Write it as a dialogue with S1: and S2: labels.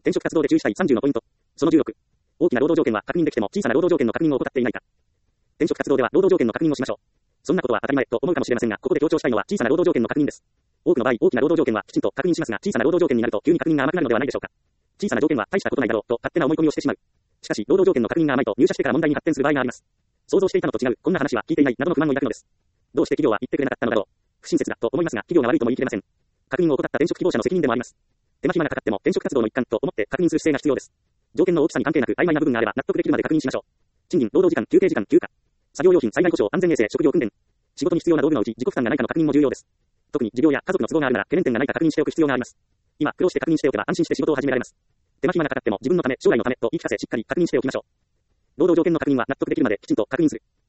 S1: 転職活動で注意したい30のポイント。その16。大きな労働条件は確認できても小さな労働条件の確認を怠っていないか。転職活動では労働条件の確認をしましょう。そんなことは当たり前と思うかもしれませんが、ここで強調したいのは小さな労働条件の確認です。多くの場合、大きな労働条件はきちんと確認しますが、小さな労働条件になると急に確認が甘くなるのではないでしょうか。小さな条件は大したことないだろうと勝手な思い込みをしてしまう。しかし、労働条件の確認が甘いと入社してから問題に発展する場合があります。想像していたのと違う、こんな話は聞いていないなどの不満を抱くのです。どうして企業は言ってくれなかったのだろう。不親切だと思いますが、企業が悪いとも言い切れません。確認を怠った転職希望者の責任でもあります。手間暇がかかっても転職活動の一環と思って確認する姿勢が必要です。条件の大きさに関係なく曖昧な部分があれば納得できるまで確認しましょう。賃金、労働時間、休憩時間、休暇、作業用品、災害保障、安全衛生、職業訓練。仕事に必要な道具のうち自己負担がないかの確認も重要です。特に持病や家族の都合があるなら懸念点がないか確認しておく必要があります。今、苦労して確認しておけば安心して仕事を始められます。手間暇がかかっても自分のため、将来のためと言い聞かせしっかり確認しておきましょう。労働条件の確認は納得できるまできちんと確認する。